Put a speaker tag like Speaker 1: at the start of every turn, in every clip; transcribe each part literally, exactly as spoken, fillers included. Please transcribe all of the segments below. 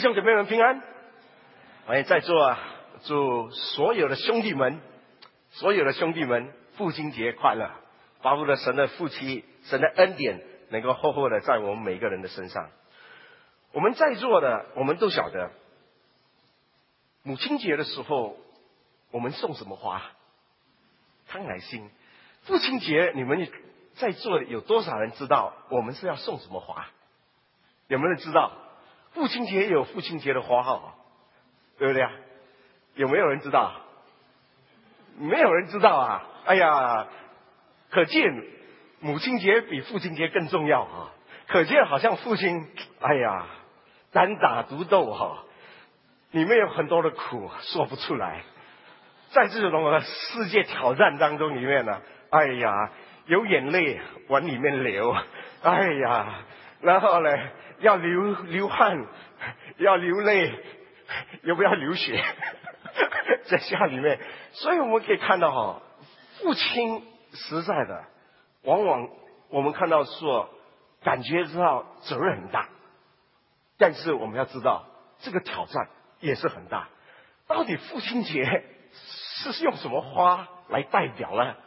Speaker 1: 兄姐妹们平安。哎，在座啊，祝所有的兄弟们，所有的兄弟们父亲节快乐！巴不得神的福气、神的恩典能够厚厚的在我们每一个人的身上。我们在座的，我们都晓得，母亲节的时候，我们送什么花？康乃馨。父亲节，你们在座的有多少人知道我们是要送什么花？有没有人知道？父亲节有父亲节的花号，对不对啊？有没有人知道？没有人知道啊！哎呀，可见母亲节比父亲节更重要啊！可见好像父亲，哎呀，单打独斗哈，里面有很多的苦说不出来。在这种的世界挑战当中里面呢，哎呀，有眼泪往里面流，哎呀，然后呢，要流流汗，要流泪，要不要流血？在家里面，所以我们可以看到哈，父亲实在的，往往我们看到说，感觉到责任很大，但是我们要知道，这个挑战也是很大。到底父亲节是用什么花来代表呢？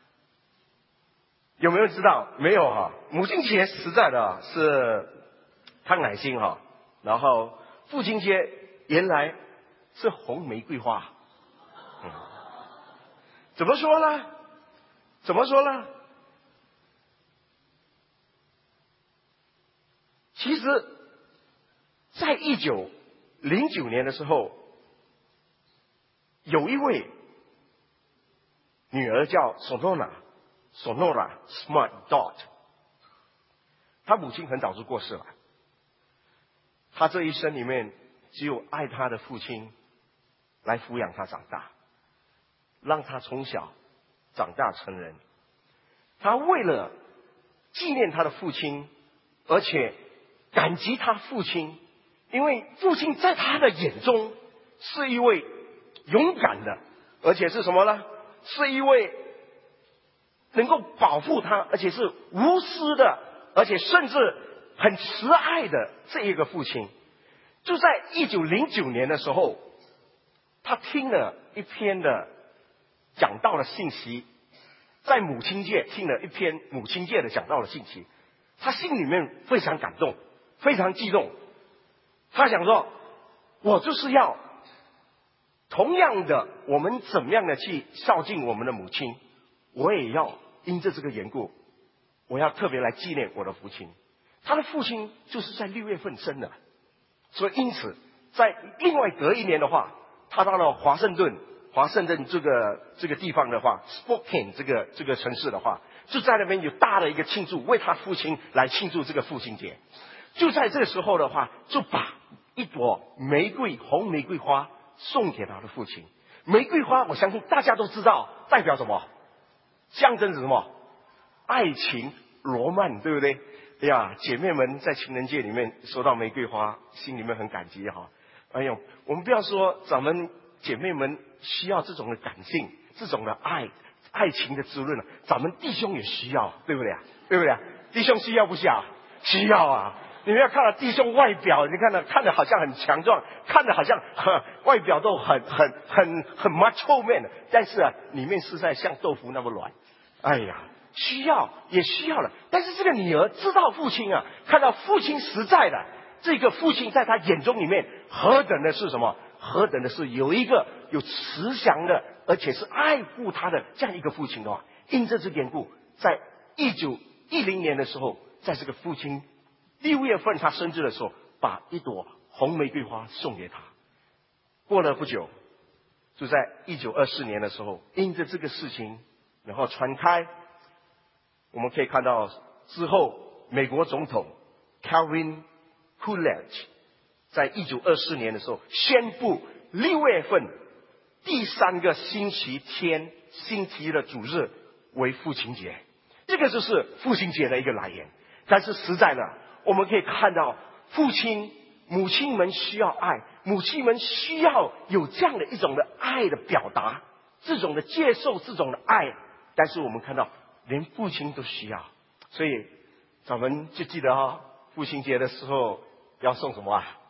Speaker 1: 有没有人知道？没有哈。母亲节实在的是康乃馨哈，然后父亲节原来是红玫瑰花。嗯，怎么说呢？怎么说呢？其实，在一九零九年的时候，有一位女儿叫索诺拉，索诺拉 Smart Dot， 她母亲很早就过世了，她这一生里面只有爱她的父亲来抚养她长大，让她从小长大成人。她为了纪念她的父亲，而且感激他父亲，因为父亲在他的眼中是一位勇敢的，而且是什么呢？是一位能够保护他，而且是无私的，而且甚至很慈爱的这一个父亲。就在一九零九年的时候，他听了一篇的讲道的信息，在母亲节听了一篇母亲节的讲道的信息，他心里面非常感动，非常激动。他想说，我就是要同样的，我们怎么样的去孝敬我们的母亲，我也要因着这个缘故，我要特别来纪念我的父亲。他的父亲就是在六月份生的，所以因此在另外隔一年的话，他到了华盛顿，华盛顿这个这个地方的话 ，Spokane 这个这个城市的话，就在那边有大的一个庆祝，为他父亲来庆祝这个父亲节。就在这个时候的话，就把一朵玫瑰红玫瑰花送给他的父亲。玫瑰花我相信大家都知道代表什么，象征着什么？爱情罗曼，对不对？哎呀，姐妹们在情人节里面收到玫瑰花，心里面很感激哈。哎呦，我们不要说咱们姐妹们需要这种的感性，这种的爱爱情的滋润，咱们弟兄也需要，对不对啊？对不对啊？弟兄需要不需要？需要啊！你们要看到弟兄外表，你看到看着好像很强壮，看着好像很外表都很很很很 macho man， 但是啊，里面是在像豆腐那么软。哎呀，需要也需要了。但是这个女儿知道父亲啊，看到父亲实在的，这个父亲在他眼中里面何等的是什么？何等的是有一个有慈祥的，而且是爱护他的这样一个父亲的话，因着这缘故，在一九一零年的时候，在这个父亲六月份他生日的时候，把一朵红玫瑰花送给他。过了不久，就在一九二四年的时候，因着这个事情然后传开，我们可以看到之后美国总统 Calvin Coolidge 在一九二四年的时候宣布六月份第三个星期天星期的主日为父亲节，这个就是父亲节的一个来源。但是实在的，我们可以看到父亲母亲们需要爱，母亲们需要有这样的一种的爱的表达，这种的接受，这种的爱。但是我们看到连父亲都需要，所以咱们就记得哦，父亲节的时候要送什么啊？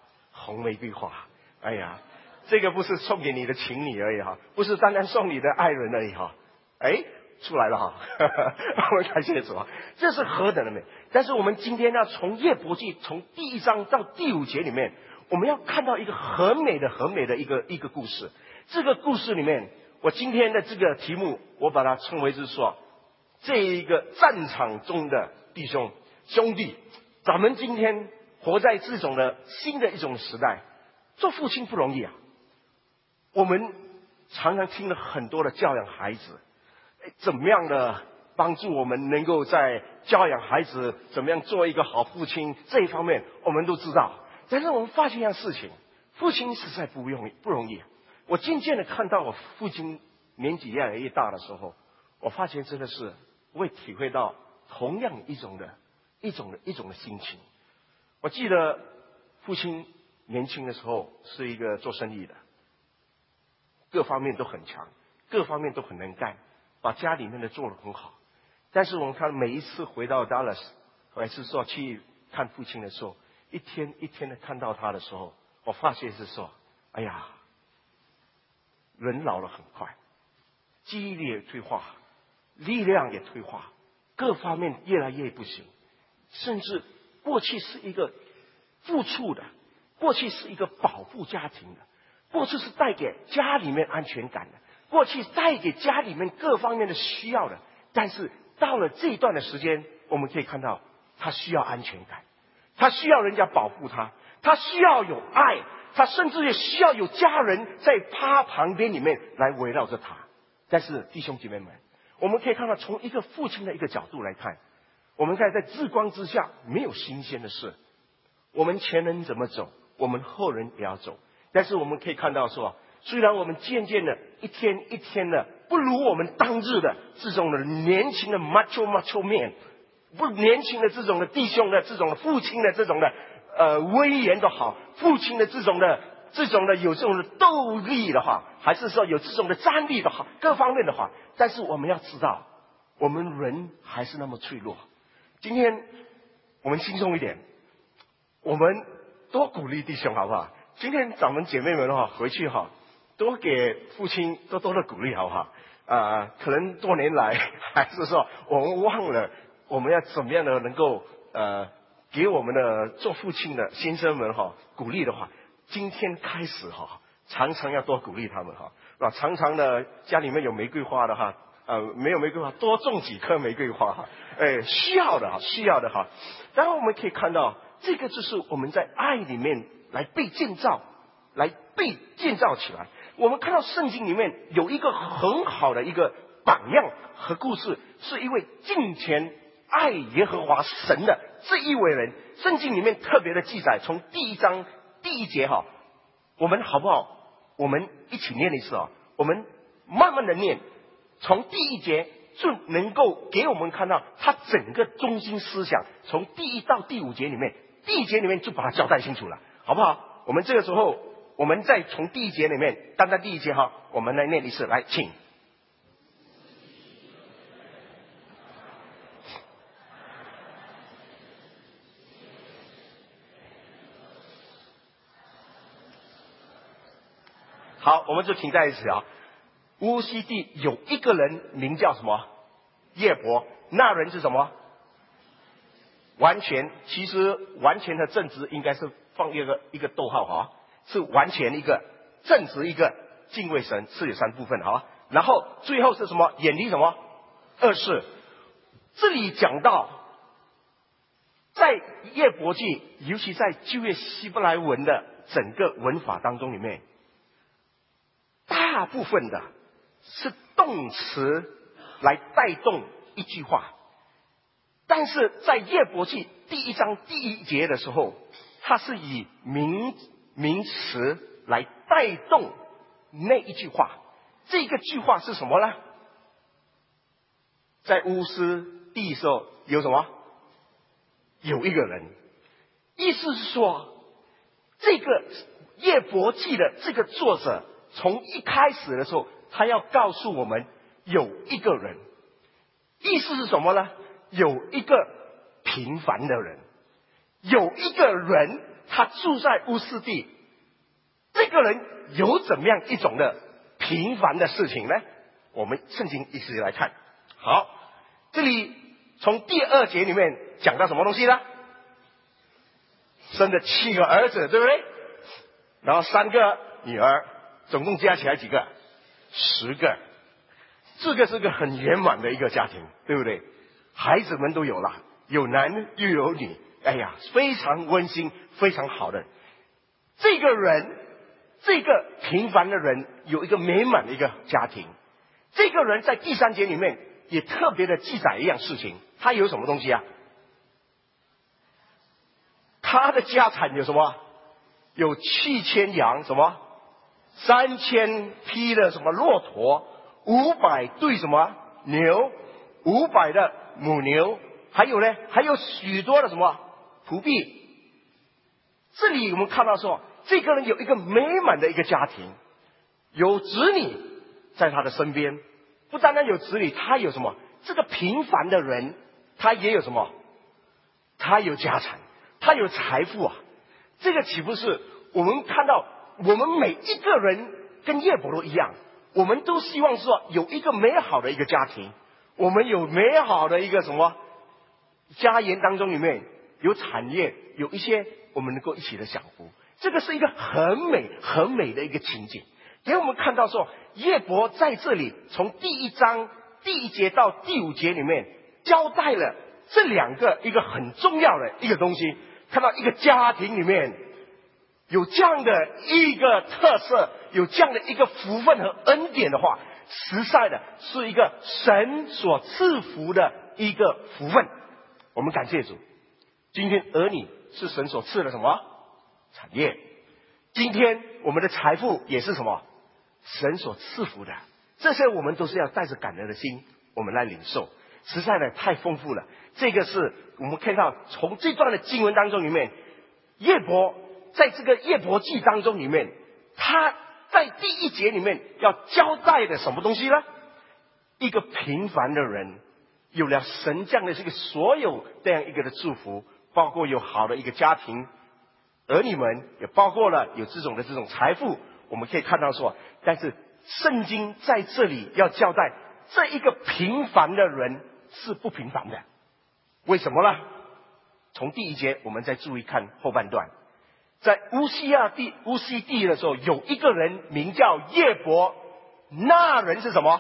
Speaker 1: 红玫瑰花。哎呀，这个不是送给你的情侣而已哈，不是单单送你的爱人而已哈。哎，出来了哈，我们感谢主啊，这是何等的美！但是我们今天要从约伯记从第一章到第五节里面，我们要看到一个很美的、很美的一个一个故事。这个故事里面，我今天的这个题目，我把它称为是说，这一个战场中的弟兄兄弟，咱们今天活在这种的新的一种时代，做父亲不容易啊。我们常常听了很多的教养孩子，怎么样的帮助我们能够在教养孩子，怎么样做一个好父亲这一方面，我们都知道。但是我们发现一样事情，父亲实在不容易，不容易。我渐渐的看到我父亲年纪越来越大的时候，我发现真的是会体会到同样一种的一种的一种的心情。我记得父亲年轻的时候是一个做生意的，各方面都很强，各方面都很能干，把家里面的做得很好。但是我们看每一次回到 Dallas， 还是说去看父亲的时候，一天一天的看到他的时候，我发现是说，哎呀，人老了很快，记忆力也退化，力量也退化，各方面越来越不行。甚至过去是一个付出的，过去是一个保护家庭的，过去是带给家里面安全感的，过去带给家里面各方面的需要的。但是到了这一段的时间，我们可以看到他需要安全感，他需要人家保护他，他需要有爱，他甚至也需要有家人在他旁边里面来围绕着他。但是弟兄姐妹们，我们可以看到从一个父亲的一个角度来看，我们看在日光之下没有新鲜的事，我们前人怎么走，我们后人也要走。但是我们可以看到说，虽然我们渐渐的一天一天的不如我们当日的这种的年轻的 macho macho man， 不年轻的这种的弟兄的这种的父亲的这种的呃威严都好，父亲的这种的这种的有这种的斗力的话，还是说有这种的战力的话，各方面的话，但是我们要知道，我们人还是那么脆弱。今天我们轻松一点，我们多鼓励弟兄好不好？今天咱们姐妹们的话回去哈，多给父亲多多的鼓励好不好？啊、呃，可能多年来还是说我们忘了我们要怎么样的能够呃给我们的做父亲的先生们哈鼓励的话，今天开始哈，常常要多鼓励他们哈，啊，常常的家里面有玫瑰花的哈。呃，没有玫瑰花，多种几棵玫瑰花哈，哎，需要的哈，需要的哈。然后我们可以看到，这个就是我们在爱里面来被建造，来被建造起来。我们看到圣经里面有一个很好的一个榜样和故事，是一位敬虔爱耶和华神的这一位人。圣经里面特别的记载，从第一章第一节哈，我们好不好？我们一起念一次啊，我们慢慢的念。从第一节就能够给我们看到他整个中心思想，从第一到第五节里面，第一节里面就把它交代清楚了，好不好？我们这个时候，我们再从第一节里面，单单第一节哈，我们来念一次，来，请。好，我们就停在一起啊。乌西地有一个人名叫什么？耶伯。那人是什么？完全，其实完全的正直应该是放一个一个逗号哈，是完全一个正直一个敬畏神，是有三部分哈。然后最后是什么？远离什么？恶事。这里讲到，在耶伯记，尤其在旧约希伯来文的整个文法当中里面，大部分的是动词来带动一句话，但是在耶伯记第一章第一节的时候，它是以名名词来带动那一句话。这个句话是什么呢？在乌斯地的时候有什么？有一个人，意思是说，这个耶伯记的这个作者从一开始的时候，他要告诉我们有一个人，意思是什么呢？有一个平凡的人，有一个人他住在乌斯地， 个人有怎么样一种的平凡的事情呢？我们圣经一起来看。好，这里从第二节里面讲到什么东西呢？生了七个儿子，对不对？然后三个女儿，总共加起来几个？十个。这个是个很圆满的一个家庭，对不对？孩子们都有了，有男又有女，哎呀，非常温馨，非常好的。这个人，这个平凡的人，有一个美满的一个家庭。这个人在第三节里面也特别的记载一样事情，他有什么东西啊？他的家产有什么？有七千羊，什么？三千匹的什么骆驼，五百对什么牛，五百的母牛，还有呢，还有许多的什么仆婢。这里我们看到说，这个人有一个美满的一个家庭，有子女在他的身边，不单单有子女，他有什么？这个平凡的人，他也有什么？他有家产，他有财富啊！这个岂不是我们看到我们每一个人跟叶伯罗一样，我们都希望说有一个美好的一个家庭，我们有美好的一个什么家园当中里面有产业，有一些我们能够一起的享福，这个是一个很美很美的一个情景。给我们看到说，叶伯在这里从第一章第一节到第五节里面交代了这两个一个很重要的一个东西。看到一个家庭里面有这样的一个特色，有这样的一个福分和恩典的话，实在的是一个神所赐福的一个福分。我们感谢主，今天儿女是神所赐的什么产业？今天我们的财富也是什么神所赐福的？这些我们都是要带着感恩的心，我们来领受。实在的太丰富了。这个是我们看到从这段的经文当中里面，叶伯在这个叶伯记当中里面，他在第一节里面要交代的什么东西呢？一个平凡的人有了神这样的这个所有这样一个的祝福，包括有好的一个家庭，儿女们也包括了有这种的这种财富。我们可以看到说，但是圣经在这里要交代这一个平凡的人是不平凡的。为什么呢？从第一节我们再注意看后半段，在乌西亚地乌西地的时候，有一个人名叫叶伯，那人是什么？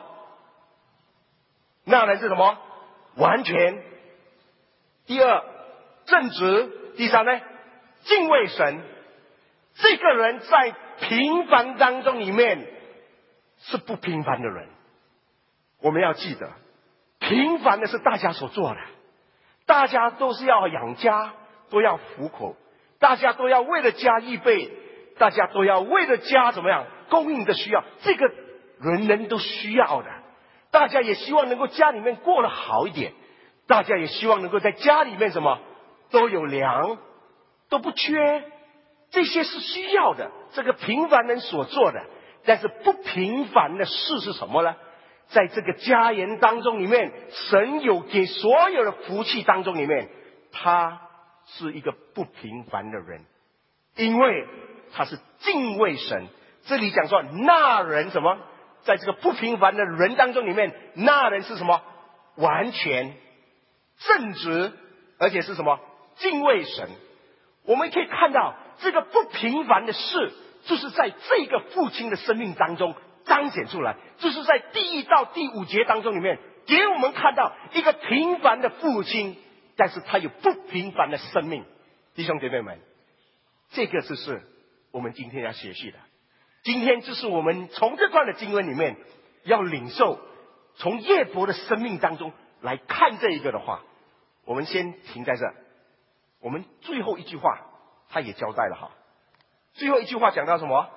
Speaker 1: 那人是什么？完全。第二，正直。第三呢，敬畏神。这个人在平凡当中里面是不平凡的人。我们要记得，平凡的是大家所做的，大家都是要养家，都要糊口，大家都要为了家预备，大家都要为了家怎么样供应的需要，这个人人都需要的。大家也希望能够家里面过得好一点，大家也希望能够在家里面什么都有粮，都不缺，这些是需要的，这个平凡人所做的。但是不平凡的事是什么呢？在这个家园当中里面，神有给所有的福气当中里面，他是一个不平凡的人，因为他是敬畏神。这里讲说那人什么，在这个不平凡的人当中里面，那人是什么？完全正直，而且是什么？敬畏神。我们可以看到这个不平凡的事，就是在这个父亲的生命当中彰显出来，就是在第一到第五节当中里面给我们看到一个平凡的父亲，但是他有不平凡的生命。弟兄姐妹们，这个就是我们今天要学习的。今天就是我们从这段的经文里面要领受，从叶伯的生命当中来看这一个的话，我们先停在这。我们最后一句话他也交代了哈，最后一句话讲到什么？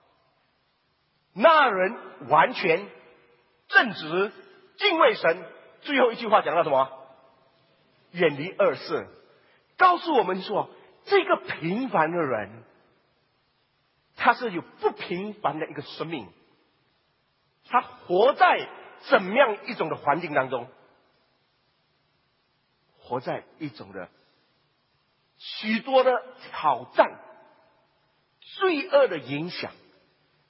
Speaker 1: 那人完全正直，敬畏神。最后一句话讲到什么？远离恶事。告诉我们说，这个平凡的人，他是有不平凡的一个生命，他活在怎么样一种的环境当中？活在一种的许多的挑战、罪恶的影响，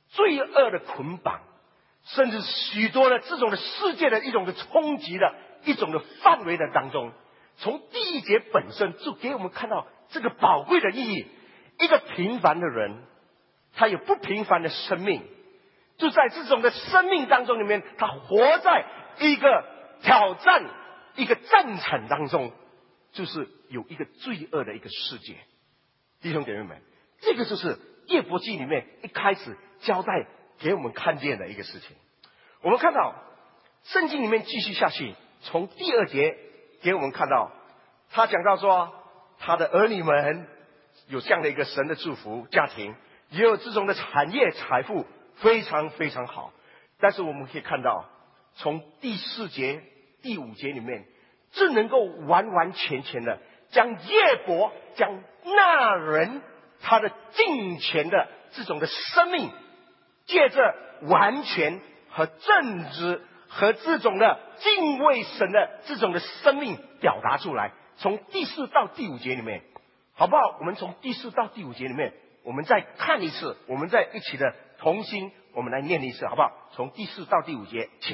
Speaker 1: 罪恶的捆绑，甚至许多的这种的世界的一种的冲击的一种的范围的当中，从第一节本身就给我们看到这个宝贵的意义。一个平凡的人，他有不平凡的生命，就在这种的生命当中里面，他活在一个挑战、一个战场当中，就是有一个罪恶的一个世界。弟兄姐妹们，这个就是约伯记里面一开始交代给我们看见的一个事情。我们看到圣经里面继续下去，从第二节给我们看到，他讲到说，他的儿女们有这样的一个神的祝福，家庭也有这种的产业财富，非常非常好。但是我们可以看到，从第四节、第五节里面，这能够完完全全的将约伯、将那人他的敬虔的这种的生命，借着完全和正直和这种的敬畏神的这种的生命表达出来。从第四到第五节里面，好不好？我们从第四到第五节里面，我们再看一次，我们再一起的同心，我们来念一次，好不好？从第四到第五节，请。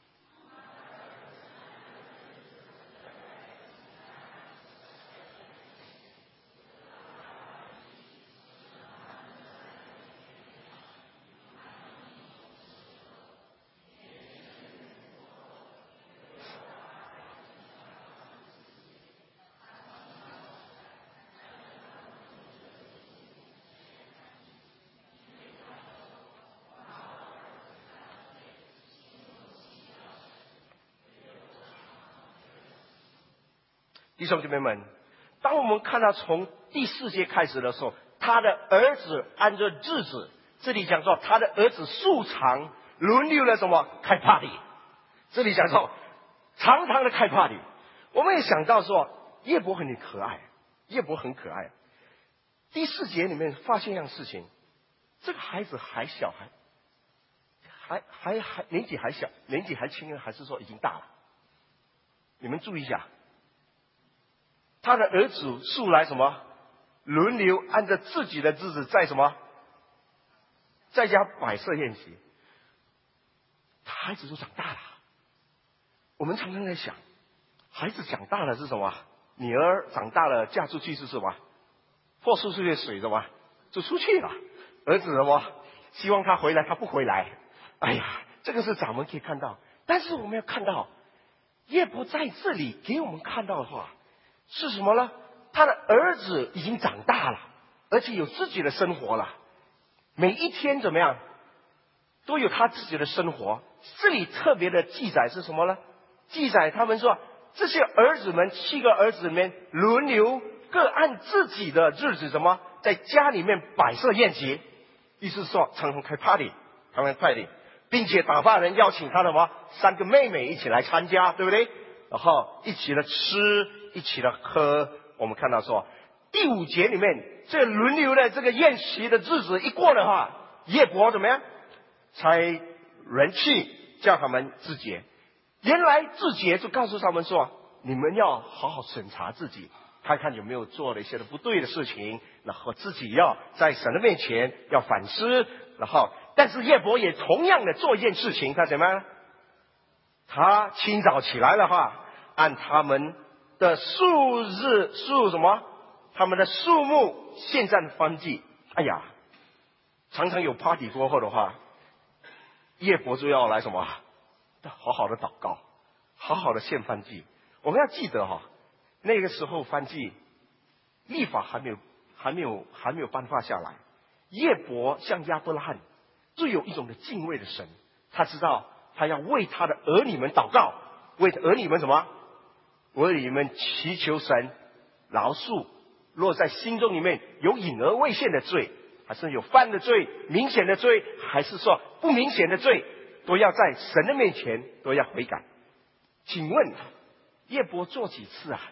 Speaker 1: 弟兄姐妹们，当我们看到从第四节开始的时候，他的儿子按着日子，这里讲说他的儿子素常轮流了什么开 party， 这里讲说常常的开 party。我们也想到说约伯很可爱，约伯很可爱。第四节里面发现一样事情，这个孩子还小，还还还还年纪还小，年纪还轻，还是说已经大了？你们注意一下。他的儿子素来什么轮流按照自己的日子在什么在家摆设宴席，孩子都长大了。我们常常在想，孩子长大了是什么？女儿长大了嫁出去是什么？泼出去的水什么就出去了。儿子什么希望他回来，他不回来。哎呀，这个是咱们可以看到。但是我们要看到约伯在这里给我们看到的话是什么呢？他的儿子已经长大了，而且有自己的生活了。每一天怎么样，都有他自己的生活。这里特别的记载是什么呢？记载他们说，这些儿子们，七个儿子里面轮流各按自己的日子，什么在家里面摆设宴席，意思是说常常开 party， 常常 party， 并且打发人邀请他的什么三个妹妹一起来参加，对不对？然后一起的吃，一起的喝。我们看到说第五节里面，这轮流的这个宴席的日子一过的话，约伯怎么样？才人去叫他们自洁。原来自洁就告诉他们说，你们要好好审查自己，看看有没有做了一些的不对的事情，然后自己要在神的面前要反思。然后但是约伯也同样的做一件事情，他怎么样？他清早起来的话，按他们的数日数什么他们的数目献上燔祭。哎呀，常常有 party 过后的话，约伯就要来什么好好的祷告，好好的献燔祭。我们要记得哈，那个时候燔祭立法还没有还没有还没有颁发下来。约伯像亚伯拉罕最有一种的敬畏的神，他知道他要为他的儿女们祷告，为儿女们什么为你们祈求神饶恕，若在心中里面有隐而未现的罪，还是有犯的罪，明显的罪，还是说不明显的罪，都要在神的面前都要悔改。请问约伯做几次啊？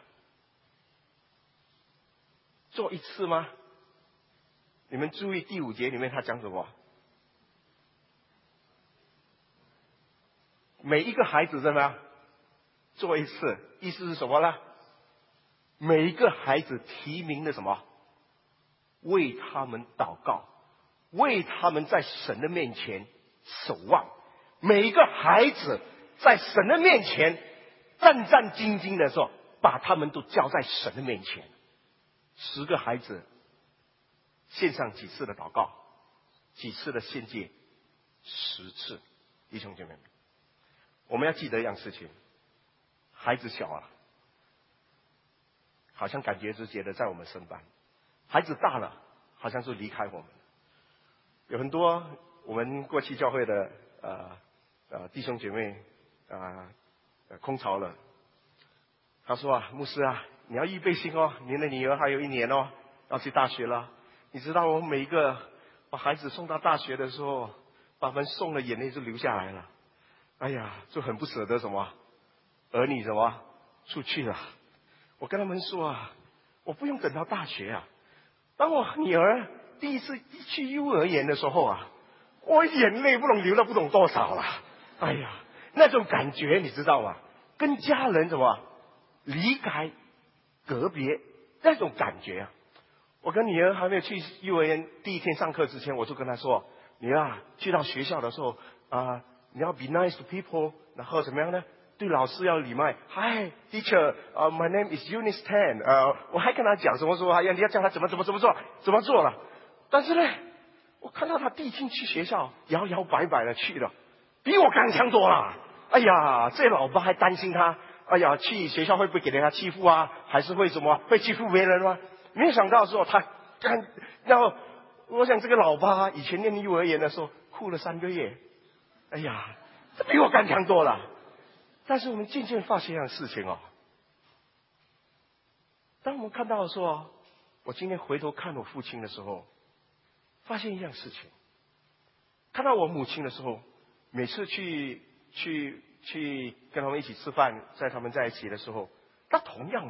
Speaker 1: 做一次吗？你们注意第五节里面他讲什么？每一个孩子怎么样做一次，意思是什么呢？每一个孩子提名的什么为他们祷告， 为他们在神的面前守望。每一个孩子在神的面前战战兢兢的时候，把他们都交在神的面前。十个孩子献上几次的祷告，几次的献祭，十次。弟兄姐妹们，我们要记得一样事情，孩子小啊，好像感觉就觉得在我们身边；孩子大了，好像就离开我们。有很多我们过去教会的呃呃弟兄姐妹啊、呃、空巢了，他说啊，牧师啊，你要预备心哦，你的女儿还有一年哦，要去大学了。你知道我们每一个把孩子送到大学的时候，把他们送了，眼泪就流下来了。哎呀，就很不舍得什么儿女什么出去了。我跟他们说啊，我不用等到大学啊。当我女儿第一次去幼儿园的时候啊，我眼泪不懂流了不懂多少了。哎呀，那种感觉你知道吗？跟家人什么离开、隔别那种感觉啊。我跟女儿还没有去幼儿园第一天上课之前，我就跟她说：“女儿啊，去到学校的时候啊、呃，你要 be nice to people， 然后怎么样呢？对老师要礼貌。Hi teacher， 呃、uh, ，my name is Eunice Tan， 呃，我还跟她讲什么说，哎呀，你要教她怎么怎么怎么做，怎么做了。但是呢，我看到她第一天去学校，摇摇摆摆的去了，比我刚强多了。哎呀，这老爸还担心她，哎呀，去学校会不会给人家欺负啊？还是会什么会欺负别人吗？没想到说他干，然后我想这个老爸以前念幼儿园的时候哭了三个月，哎呀，这比我刚强多了。但是我们渐渐发现一样事情哦，当我们看到说，我今天回头看我父亲的时候，发现一样事情，看到我母亲的时候，每次去去去跟他们一起吃饭，在他们在一起的时候，他同样的。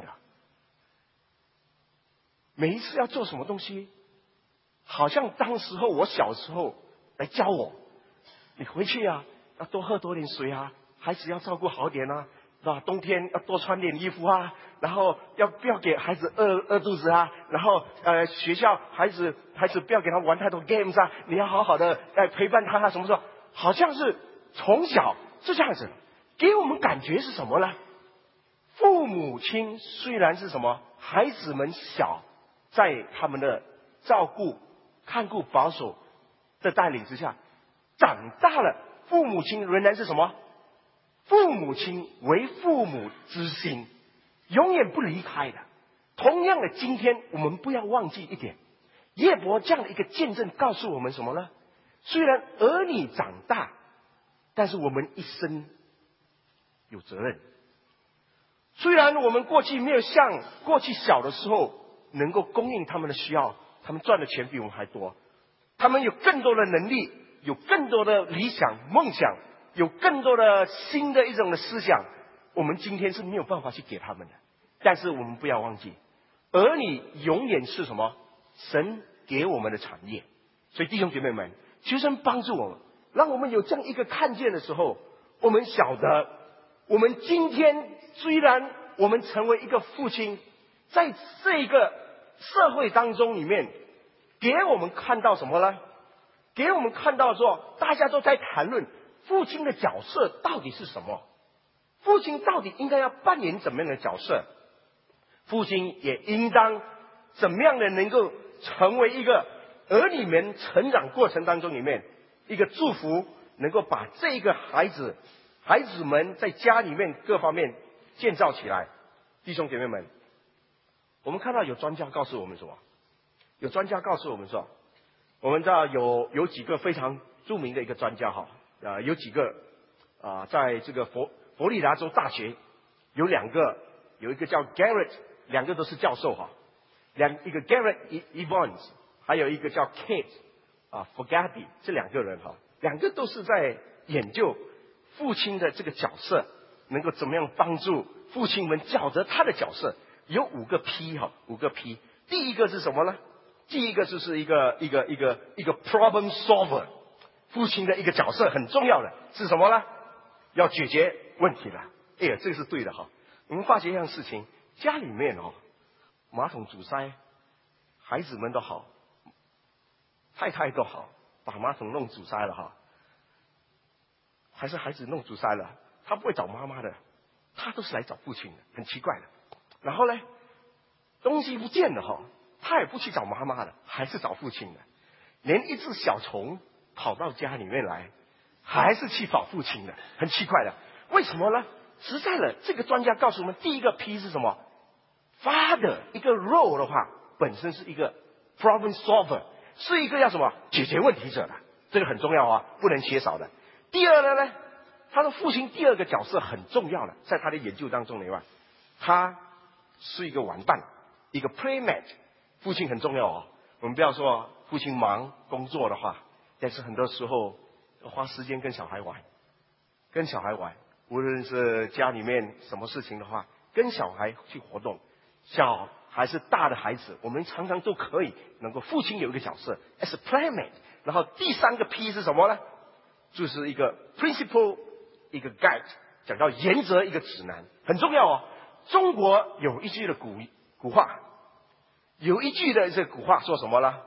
Speaker 1: 每一次要做什么东西，好像当时候我小时候来教我，你回去啊，要多喝多点水啊，孩子要照顾好点啊，是吧？冬天要多穿点衣服啊，然后要不要给孩子饿饿肚子啊？然后呃，学校孩子孩子不要给他玩太多 games 啊，你要好好的呃陪伴他啊，什么时候？好像是从小是这样子，给我们感觉是什么呢？父母亲虽然是什么，孩子们小。在他们的照顾、看顾、保守的带领之下，长大了，父母亲仍然是什么？父母亲为父母之心，永远不离开的。同样的，今天我们不要忘记一点，耶伯这样的一个见证告诉我们什么呢？虽然儿女长大，但是我们一生有责任。虽然我们过去没有像过去小的时候能够供应他们的需要，他们赚的钱比我们还多，他们有更多的能力，有更多的理想梦想，有更多的新的一种的思想，我们今天是没有办法去给他们的。但是我们不要忘记，儿女永远是什么？神给我们的产业。所以弟兄姐妹们，求神帮助我们，让我们有这样一个看见的时候，我们晓得，我们今天虽然我们成为一个父亲，在这个社会当中里面，给我们看到什么呢？给我们看到说，大家都在谈论父亲的角色到底是什么？父亲到底应该要扮演怎么样的角色？父亲也应当怎么样的能够成为一个儿女们成长过程当中里面一个祝福，能够把这个孩子孩子们在家里面各方面建造起来。弟兄姐妹们，我们看到有专家告诉我们什么？有专家告诉我们说，我们知道有有几个非常著名的一个专家哈，啊，有几个啊、呃，在这个佛佛罗里达州大学有两个，有一个叫 Garrett， 两个都是教授哈，两一个 Garrett Evans， 还有一个叫 Kate 啊 Fogarty， 这两个人哈，两个都是在研究父亲的这个角色，能够怎么样帮助父亲们晓得他的角色。有五个 P 哈，五个 P。第一个是什么呢？第一个就是一个一个一个一个 problem solver， 父亲的一个角色很重要的是什么呢？要解决问题了。哎呀，这个是对的哈。我们发现一样事情，家里面哦，马桶阻塞，孩子们都好， 太太都好，把马桶弄阻塞了哈，还是孩子弄阻塞了，他不会找妈妈的，他都是来找父亲的，很奇怪的。然后呢，东西不见了哈，他也不去找妈妈的，还是找父亲的。连一只小虫跑到家里面来，还是去找父亲的，很奇怪的。为什么呢？实在了，这个专家告诉我们，第一个 P 是什么 ？Father 一个 role 的话，本身是一个 problem solver， 是一个要什么解决问题者的，这个很重要啊，不能缺少的。第二个呢，他的父亲第二个角色很重要的，在他的研究当中呢，他是一个玩伴，一个 playmate， 父亲很重要哦。我们不要说父亲忙工作的话，但是很多时候花时间跟小孩玩，跟小孩玩，无论是家里面什么事情的话，跟小孩去活动，小还是大的孩子，我们常常都可以能够父亲有一个角色 as a playmate。然后第三个 P 是什么呢？就是一个 principle， 一个 guide， 讲到原则，一个指南，很重要哦。中国有一句的古古话，有一句的这古话说什么呢？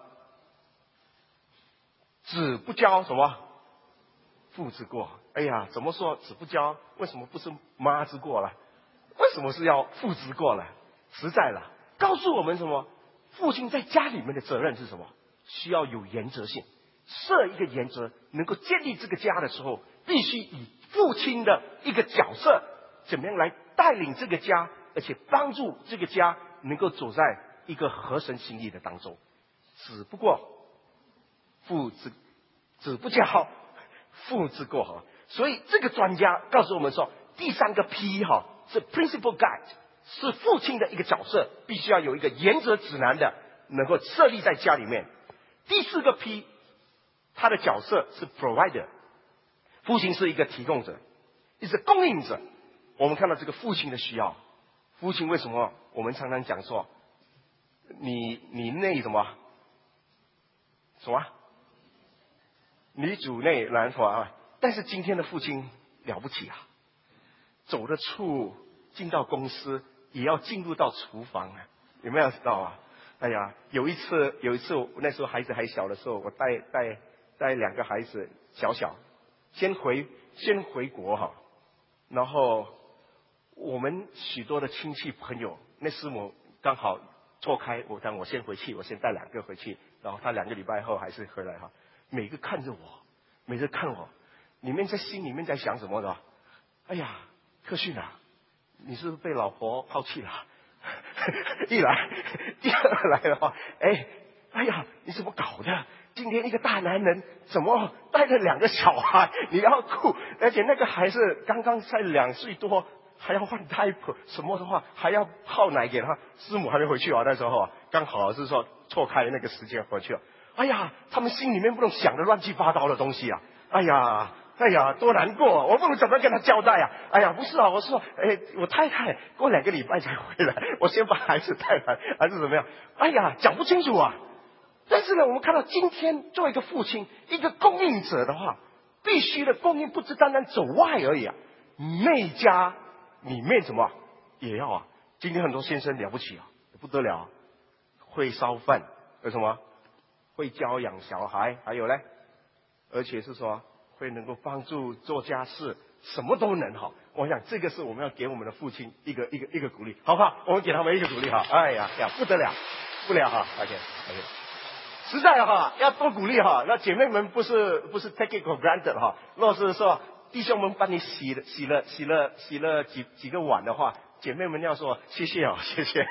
Speaker 1: 子不教什么父之过。哎呀，怎么说子不教？为什么不是妈之过呢？为什么是要父之过呢？实在了，告诉我们什么？父亲在家里面的责任是什么？需要有原则性，设一个原则，能够建立这个家的时候，必须以父亲的一个角色，怎么样来带领这个家，而且帮助这个家能够走在一个合神心意的当中。只不过父之子不教，父之过哈。所以这个专家告诉我们说，第三个 P 哈是 principal guide， 是父亲的一个角色，必须要有一个原则指南的，能够设立在家里面。第四个 P， 他的角色是 provider， 父亲是一个提供者，是供应者。我们看到这个父亲的需要，父亲为什么我们常常讲说，你你内什么什么，你主内难说啊。但是今天的父亲了不起啊，走得出进到公司，也要进入到厨房啊，有没有知道啊？哎呀，有一次有一次那时候孩子还小的时候，我带带带两个孩子小小，先回先回国哈，然后我们许多的亲戚朋友，那师母刚好错开，我当我先回去，我先带两个回去，然后他两个礼拜后还是回来哈，每个看着我，每个看我，里面在心里面在想什么的？哎呀，克逊啊，你是不是被老婆抛弃了？一来，第二来的话，哎，哎呀，你怎么搞的？今天一个大男人怎么带着两个小孩？你要顾，而且那个还是刚刚才两岁多，还要换diaper什么的话，还要泡奶给他。师母还没回去啊，那时候啊，刚好是说错开那个时间回去了。哎呀，他们心里面不能想的乱七八糟的东西啊！哎呀。哎呀，多难过！我不能怎么跟他交代啊？哎呀，不是啊，我说，哎，我太太过两个礼拜才回来，我先把孩子带来，还是怎么样？哎呀，讲不清楚啊！但是呢，我们看到今天作为一个父亲，一个供应者的话，必须的供应不只单单走外而已啊，内家里面什么也要啊。今天很多先生了不起啊，不得了，会烧饭，为什么？会教养小孩，还有呢，而且是说。会能够帮助做家事，什么都能哈。我想这个是我们要给我们的父亲一个一个一个鼓励，好不好？我们给他们一个鼓励哈。哎呀呀，不得了，不了哈。OK OK， 实在哈，要多鼓励哈。那姐妹们不是不是 take it for granted 哈。若是说弟兄们帮你洗了洗了洗了洗了几几个碗的话，姐妹们要说谢谢哦，谢谢。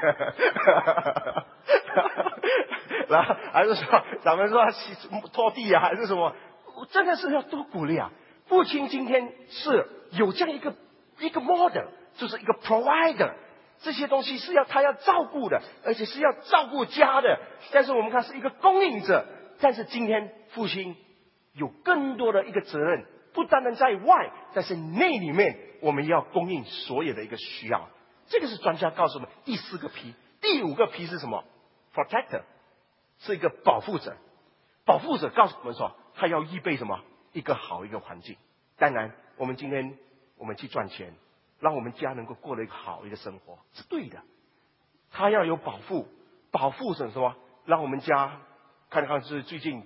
Speaker 1: 然后还是说咱们说洗拖地啊，还是什么？真的是要多鼓励啊！父亲今天是有这样一个一个 model， 就是一个 provider， 这些东西是要他要照顾的，而且是要照顾家的。但是我们看是一个供应者，但是今天父亲有更多的一个责任，不单单在外，但是内里面我们要供应所有的一个需要。这个是专家告诉我们第四个 P， 第五个 P 是什么 ？Protector， 是一个保护者。保护者告诉我们说。他要预备什么？一个好一个环境。当然，我们今天我们去赚钱，让我们家能够过得一个好一个生活，是对的。他要有保护，保护是什么？让我们家看看是最近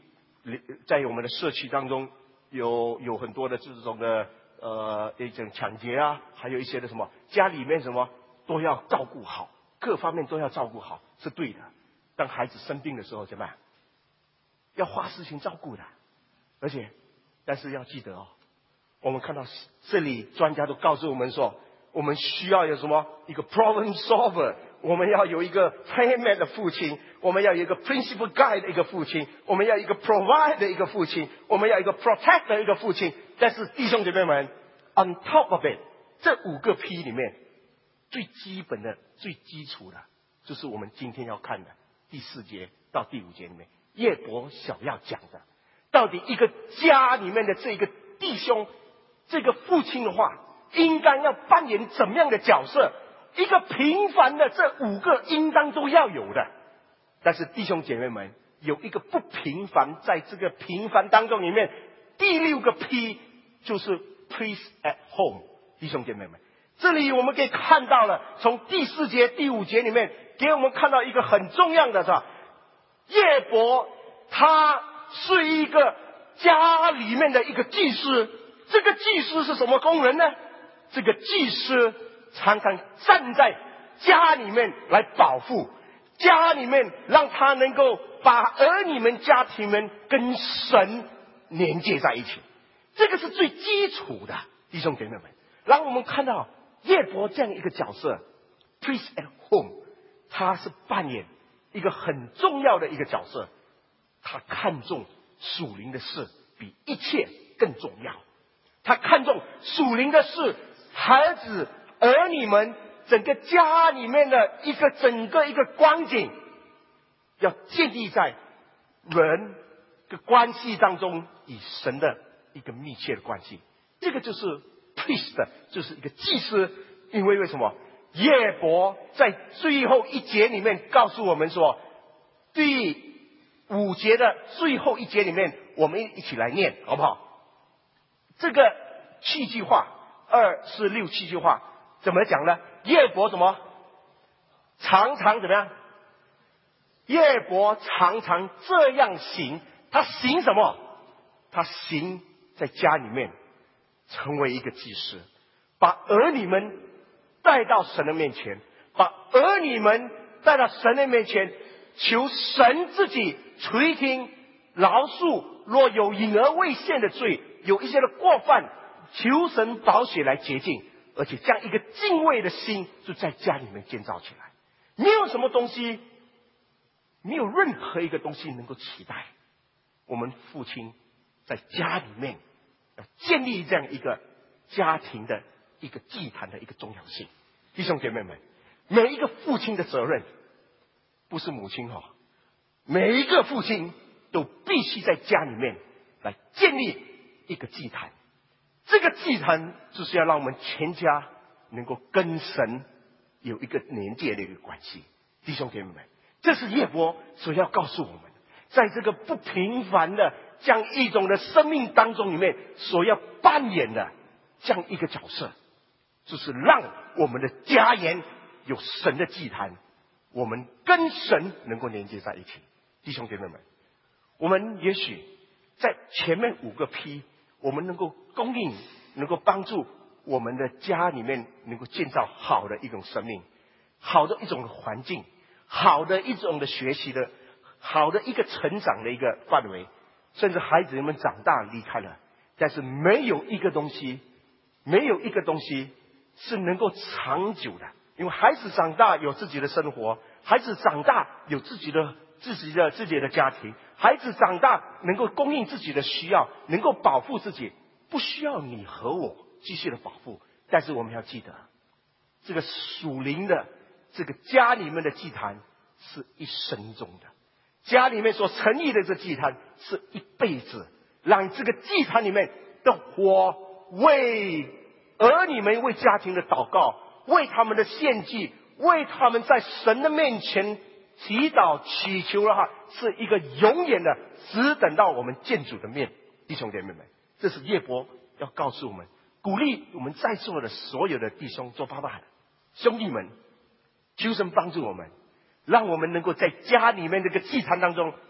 Speaker 1: 在我们的社区当中有有很多的这种的呃一种抢劫啊，还有一些的什么家里面什么都要照顾好，各方面都要照顾好，是对的。当孩子生病的时候怎么办？要花事情照顾的，而且但是要记得哦，我们看到这里专家都告诉我们说，我们需要有什么一个 problem solver， 我们要有一个 playman 的父亲，我们要有一个 principal guide 的一个父亲，我们要一个 provide 的一个父亲，我们要一个 protect 的一个父亲。但是弟兄姐妹们 ，on top of it， 这五个 P 里面最基本的、最基础的，就是我们今天要看的第四节到第五节里面，叶伯想要讲的，到底一个家里面的这个弟兄，这个父亲的话，应该要扮演怎么样的角色？一个平凡的这五个应当都要有的。但是弟兄姐妹们，有一个不平凡，在这个平凡当中里面，第六个 P 就是 priest at home。弟兄姐妹们，这里我们可以看到了，从第四节、第五节里面，给我们看到一个很重要的，是吧？叶伯他是一个家里面的一个祭司，这个祭司是什么功能呢？这个祭司常常站在家里面来保护家里面，让他能够把儿女们、家庭们跟神连接在一起，这个是最基础的。弟兄姐妹们，让我们看到叶伯这样一个角色 priest at home， 他是扮演一个很重要的一个角色，他看重属灵的事比一切更重要，他看重属灵的事，孩子、儿女们，整个家里面的一个整个一个光景，要建立在人的关系当中，与神的一个密切的关系。这个就是 priest， 就是一个祭司。因为为什么？叶伯在最后一节里面告诉我们说，第五节的最后一节里面，我们一起来念好不好？这个七句话，二四六七句话怎么讲呢？叶伯怎么常常怎么样？叶伯常常这样行，他行什么？他行在家里面成为一个祭司，把儿女们带到神的面前，把儿女们带到神的面前，求神自己垂听饶恕，若有隐而未现的罪，有一些的过犯，求神宝血来洁净，而且将一个敬畏的心就在家里面建造起来。没有什么东西，没有任何一个东西能够取代我们父亲在家里面要建立这样一个家庭的一个祭坛的一个重要性。弟兄姐妹们，每一个父亲的责任不是母亲哦，每一个父亲都必须在家里面来建立一个祭坛。这个祭坛就是要让我们全家能够跟神有一个连接的一个关系。弟兄姐妹们，这是叶伯所要告诉我们，在这个不平凡的这样一种的生命当中里面所要扮演的这样一个角色，就是让我们的家园有神的祭坛，我们跟神能够连接在一起。弟兄姐妹们，我们也许在前面五个 P， 我们能够供应，能够帮助我们的家里面能够建造好的一种生命，好的一种环境，好的一种的学习的，好的一个成长的一个范围，甚至孩子们长大离开了，但是没有一个东西，没有一个东西是能够长久的。因为孩子长大有自己的生活，孩子长大有自己的自己的自己的家庭，孩子长大能够供应自己的需要，能够保护自己，不需要你和我继续的保护。但是我们要记得，这个属灵的这个家里面的祭坛是一生中的，家里面所成立的这祭坛是一辈子，让这个祭坛里面的火为儿女们、为家庭的祷告，为他们的献祭，为他们在神的面前祈祷祈求的话，是一个永远的，只等到我们见主的面。弟兄姐妹们，这是叶伯要告诉我们，鼓励我们在座的所有的弟兄做爸爸的兄弟们，求神帮助我们，让我们能够在家里面这个祭坛当中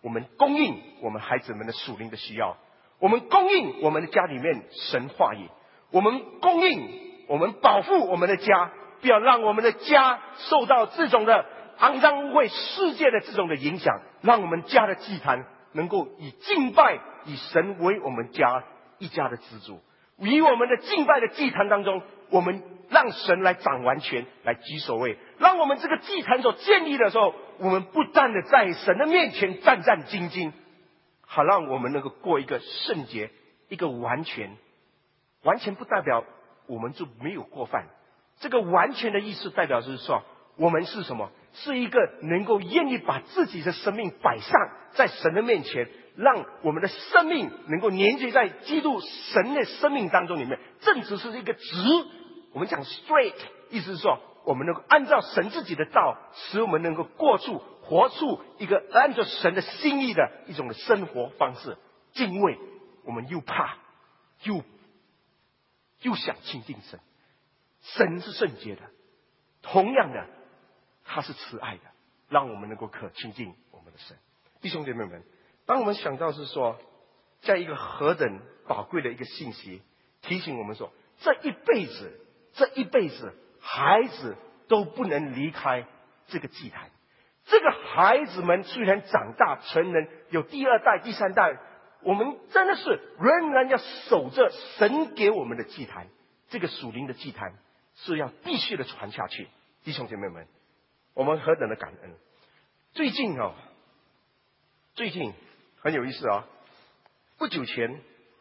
Speaker 1: 我们供应我们孩子们的属灵的需要，我们供应我们的家里面神话语，我们供应我们保护我们的家，不要让我们的家受到这种的肮脏污秽世界的这种的影响，让我们家的祭坛能够以敬拜以神为我们家一家的支柱，以我们的敬拜的祭坛当中，我们让神来掌完全，来居首位，让我们这个祭坛所建立的时候，我们不断的在神的面前战战兢兢，好让我们能够过一个圣洁，一个完全。完全不代表我们就没有过犯，这个完全的意思代表就是说，我们是什么？是一个能够愿意把自己的生命摆上在神的面前，让我们的生命能够连接在基督神的生命当中里面，正直是一个直，我们讲 straight， 意思是说我们能够按照神自己的道，使我们能够过出活出一个按照神的心意的一种的生活方式。敬畏，我们又怕又又想亲近神，神是圣洁的，同样的他是慈爱的，让我们能够可亲近我们的神。弟兄姐妹们，当我们想到是说在一个何等宝贵的一个信息，提醒我们说这一辈子这一辈子孩子都不能离开这个祭坛。这个孩子们虽然长大成人，有第二代第三代，我们真的是仍然要守着神给我们的祭坛，这个属灵的祭坛是要必须的传下去。弟兄姐妹们，我们何等的感恩。最近哦最近很有意思啊，不久前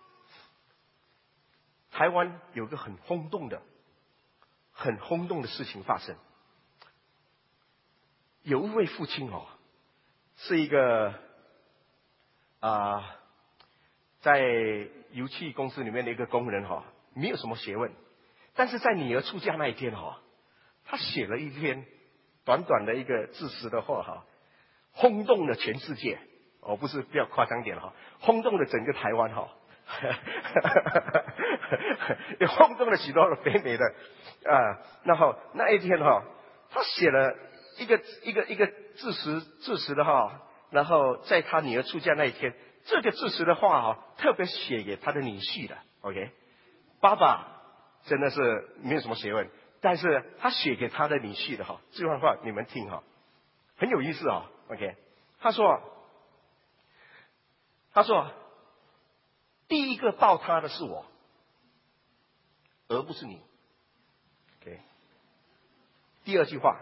Speaker 1: 台湾有个很轰动的很轰动的事情发生。有一位父亲哦，是一个啊、呃在油气公司里面的一个工人哈、哦，没有什么学问，但是在女儿出嫁那一天哈、哦，他写了一篇短短的一个致辞的话哈，轰动了全世界。哦，不是比较夸张点了哈，轰动了整个台湾哈，也轰动了许多的北美的啊。然后那一天哈，他写了一个一个一个致辞致辞的哈，然后在他女儿出嫁那一天，这个致辞的话哈，特别写给他的女婿的。OK， 爸爸真的是没有什么学问，但是他写给他的女婿的哈，这段话你们听哈，很有意思啊。OK， 他说。他说第一个抱他的是我，而不是你。 OK， 第二句话，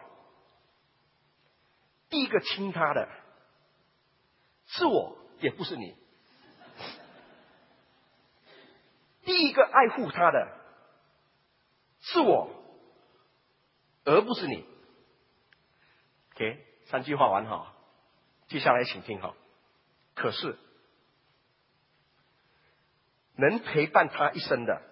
Speaker 1: 第一个亲他的是我，也不是你。第一个爱护他的是我，而不是你。 OK， 三句话完好，接下来请听好。可是能陪伴他一生的，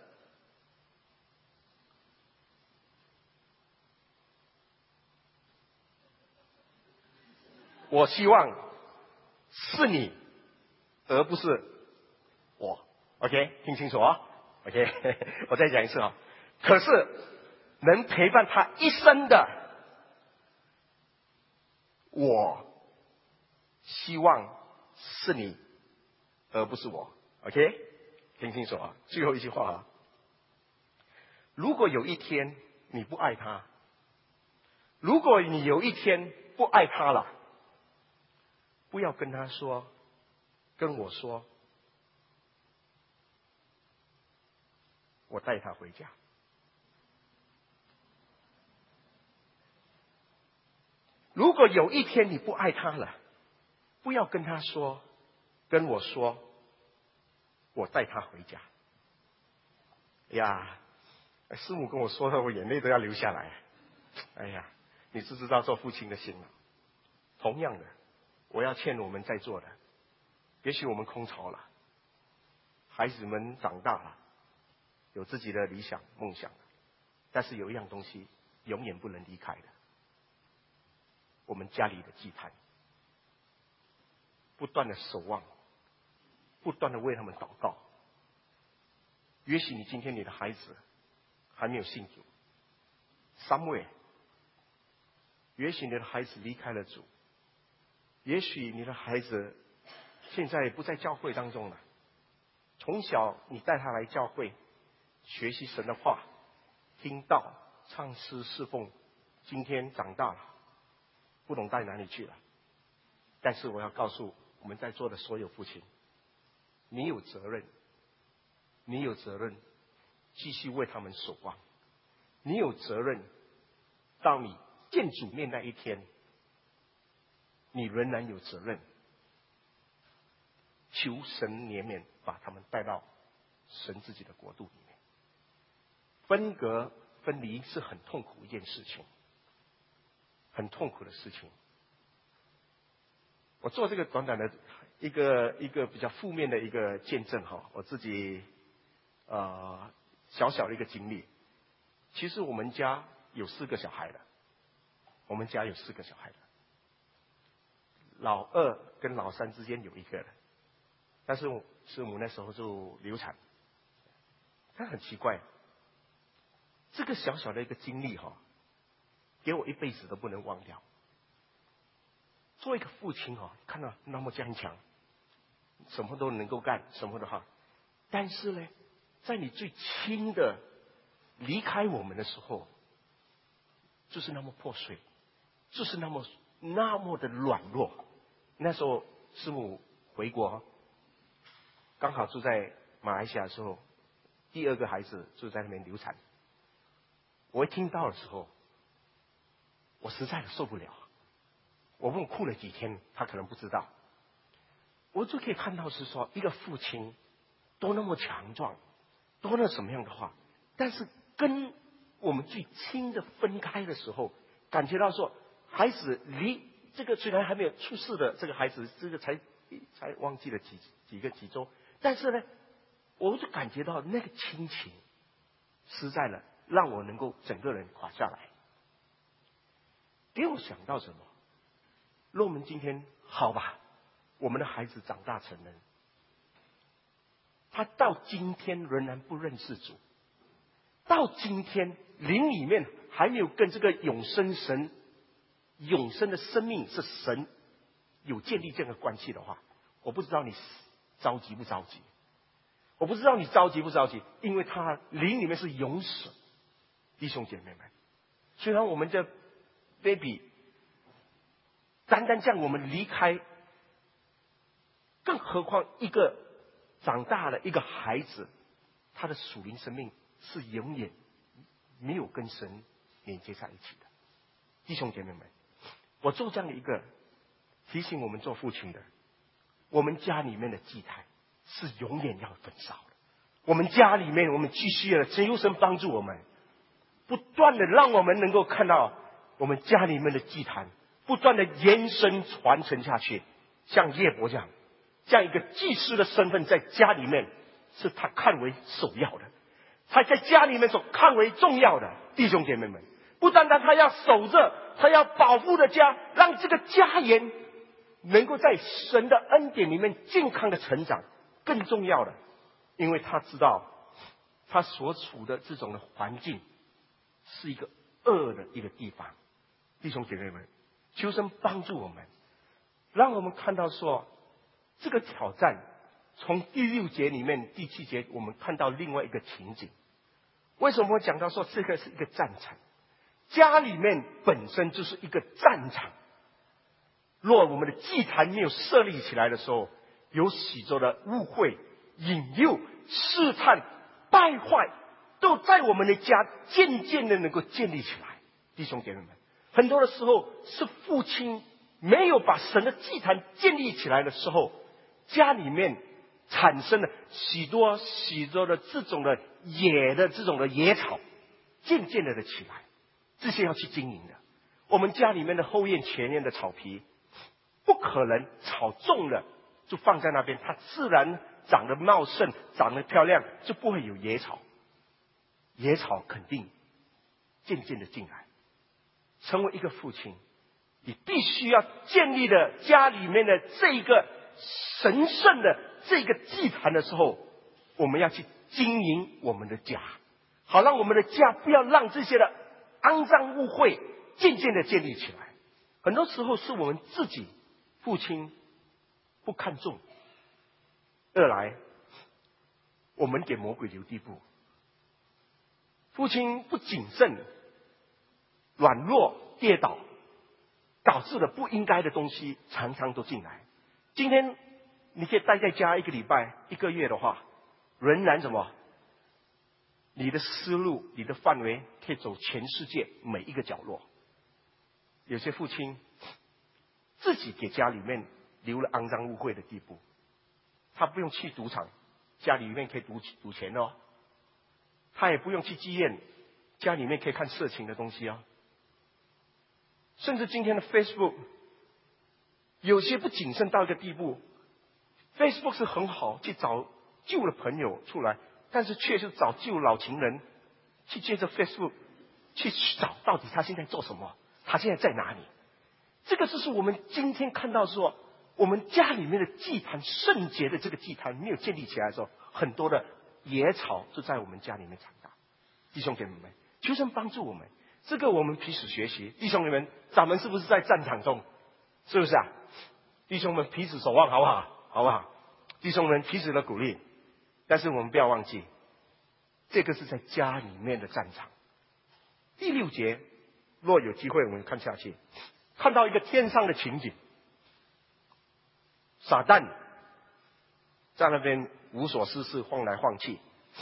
Speaker 1: 我希望是你，而不是我。 OK， 听清楚啊。 OK， 我再讲一次啊。可是能陪伴他一生的，我希望是你，而不是我。 OK，听清楚啊，最后一句话啊。如果有一天你不爱他，如果你有一天不爱他了，不要跟他说，跟我说，我带他回家。如果有一天你不爱他了，不要跟他说，跟我说，我带他回家。呀，师母跟我说的，我眼泪都要流下来。哎呀，你知不知道做父亲的心了？同样的，我要劝我们在座的，也许我们空巢了，孩子们长大了，有自己的理想梦想，但是有一样东西永远不能离开的，我们家里的祭坛，不断的守望，不断的为他们祷告。也许你今天你的孩子还没有信主 ，somewhere， 也许你的孩子离开了主，也许你的孩子现在不在教会当中了。从小你带他来教会，学习神的话，听道、唱诗、侍奉。今天长大了，不懂带哪里去了。但是我要告诉我们在座的所有父亲，你有责任，你有责任继续为他们守望。你有责任，到你见主面那一天，你仍然有责任求神怜悯，把他们带到神自己的国度里面。分隔分离是很痛苦一件事情，很痛苦的事情。我做这个短短的一个一个比较负面的一个见证哈，我自己呃小小的一个经历。其实我们家有四个小孩的，我们家有四个小孩的，老二跟老三之间有一个的，但是师母那时候就流产。但很奇怪，这个小小的一个经历哈，给我一辈子都不能忘掉。做一个父亲哈，看到那么坚强，什么都能够干，什么都好，但是呢，在你最亲的离开我们的时候，就是那么破碎，就是那么那么的软弱。那时候师母回国，刚好住在马来西亚的时候，第二个孩子就在那边流产。我一听到的时候，我实在的受不了。我问哭了几天，他可能不知道。我就可以看到是说，一个父亲多那么强壮，多那什么样的话，但是跟我们最亲的分开的时候，感觉到说，孩子离这个虽然还没有出世的这个孩子，这个才才忘记了几几个几周，但是呢，我就感觉到那个亲情，实在的让我能够整个人垮下来。给我想到什么？若我们今天好吧，我们的孩子长大成人，他到今天仍然不认识主，到今天灵里面还没有跟这个永生神、永生的生命是神有建立这样的关系的话，我不知道你着急不着急？我不知道你着急不着急，因为他灵里面是永死。弟兄姐妹们，虽然我们的 baby 单单将我们离开，更何况一个长大了一个孩子，他的属灵生命是永远没有跟神连接在一起的。弟兄姐妹们，我做这样的一个提醒我们做父亲的，我们家里面的祭坛是永远要焚烧的。我们家里面，我们继续的神由神帮助我们，不断的让我们能够看到我们家里面的祭坛不断的延伸传承下去，像耶伯这样，这样一个祭司的身份在家里面是他看为首要的，他在家里面所看为重要的。弟兄姐妹们，不单单他要守着，他要保护的家，让这个家园能够在神的恩典里面健康的成长，更重要的，因为他知道他所处的这种的环境是一个恶的一个地方。弟兄姐妹们，求神帮助我们，让我们看到说这个挑战，从第六节里面第七节我们看到另外一个情景。为什么会讲到说这个是一个战场？家里面本身就是一个战场，若我们的祭坛没有设立起来的时候，有许多的误会、引诱、试探、败坏，都在我们的家渐渐的能够建立起来。弟兄姐妹们，很多的时候是父亲没有把神的祭坛建立起来的时候，家里面产生了许多许多的这种的野的这种的野草，渐渐的的起来，这些要去经营的。我们家里面的后院前院的草皮，不可能草种了就放在那边，它自然长得茂盛，长得漂亮，就不会有野草。野草肯定渐渐的进来。成为一个父亲，你必须要建立的家里面的这一个神圣的这个祭坛的时候，我们要去经营我们的家，好让我们的家不要让这些的肮脏污秽渐渐的建立起来。很多时候是我们自己父亲不看重， 二来，我们给魔鬼留地步。父亲不谨慎、软弱、跌倒，导致了不应该的东西常常都进来。今天你可以待在家一个礼拜、一个月的话，仍然什么？你的思路、你的范围可以走全世界每一个角落。有些父亲自己给家里面留了肮脏污秽的地步，他不用去赌场，家里面可以赌赌钱哦；他也不用去妓院，家里面可以看色情的东西哦。甚至今天的 Facebook， 有些不谨慎到一个地步 ，Facebook 是很好去找旧的朋友出来，但是却是找旧老情人去借着 Facebook 去找到底他现在做什么，他现在在哪里。这个就是我们今天看到说，我们家里面的祭坛，圣洁的这个祭坛没有建立起来的时候，很多的野草就在我们家里面长大。弟兄姐妹们，求神帮助我们，这个我们彼此学习。弟兄姊妹，咱们是不是在战场中？是不是啊？弟兄们彼此守望，好不好？好不好？弟兄们彼此的鼓励。但是我们不要忘记，这个是在家里面的战场。第六节，若有机会我们看下去，看到一个天上的情景，撒旦在那边无所事事，晃来晃去。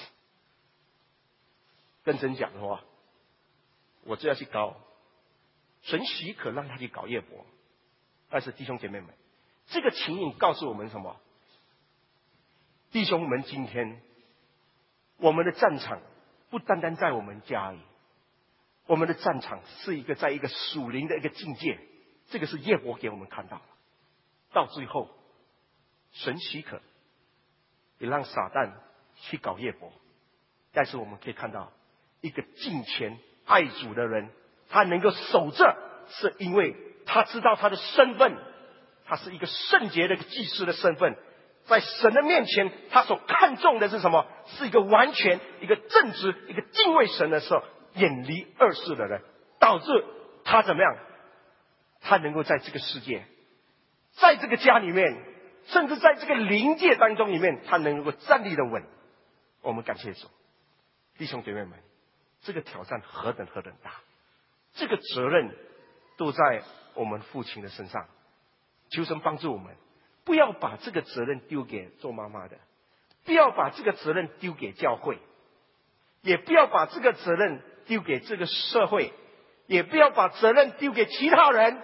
Speaker 1: 认真讲的话，我就要去搞，神许可让他去搞夜伯。但是弟兄姐妹们，这个情景告诉我们什么？弟兄们，今天我们的战场不单单在我们家里，我们的战场是一个在一个属灵的一个境界。这个是夜伯给我们看到了。到最后，神许可也让撒旦去搞夜伯，但是我们可以看到，一个敬虔爱主的人，他能够守着，是因为他知道他的身份，他是一个圣洁的一个祭司的身份。在神的面前，他所看重的是什么？是一个完全、一个正直、一个敬畏神的时候，远离恶事的人，导致他怎么样？他能够在这个世界，在这个家里面，甚至在这个灵界当中里面，他能够站立的稳。我们感谢主，弟兄姐妹们，这个挑战何等何等大，这个责任都在我们父亲的身上。求神帮助我们，不要把这个责任丢给做妈妈的，不要把这个责任丢给教会，也不要把这个责任丢给这个社会，也不要把责任丢给其他人。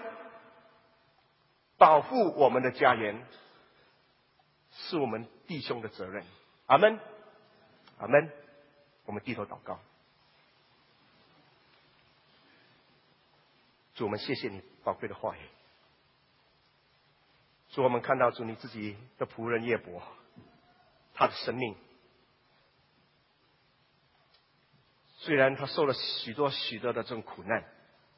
Speaker 1: 保护我们的家园是我们弟兄的责任。阿们，阿们。我们低头祷告。主，我们谢谢你宝贵的话语。主，我们看到主你自己的仆人夜伯，他的生命虽然他受了许多许多的这种苦难，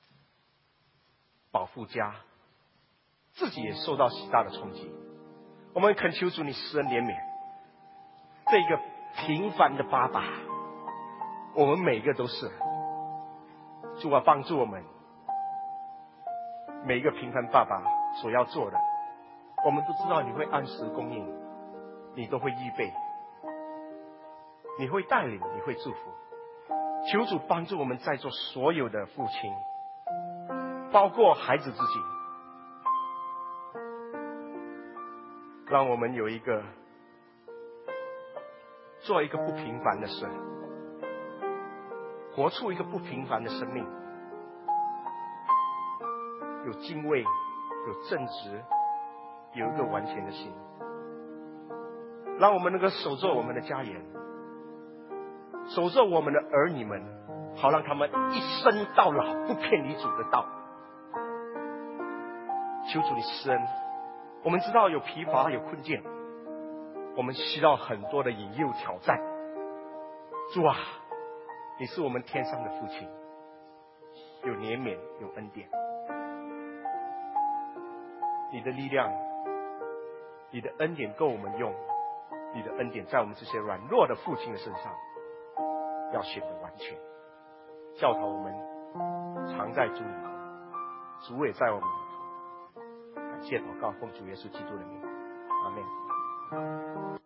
Speaker 1: 保护家，自己也受到许大的冲击。我们恳求主你施恩怜悯，这个平凡的爸爸，我们每个都是。主啊，帮助我们每一个平凡爸爸所要做的，我们都知道你会按时供应，你都会预备，你会带领，你会祝福。求主帮助我们在座所有的父亲，包括孩子自己，让我们有一个做一个不平凡的事，活出一个不平凡的生命，有敬畏，有正直，有一个完全的心，让我们能够守住我们的家园，守住我们的儿女们，好让他们一生到老不偏离主的道。求主你施恩。我们知道有疲乏，有困境，我们需要很多的引诱挑战。主啊，你是我们天上的父亲，有怜悯，有恩典。你的力量，你的恩典够我们用，你的恩典在我们这些软弱的父亲的身上要显得完全。教导我们常在主里头，主也在我们里头。感谢祷告，奉主耶稣基督的名，阿们。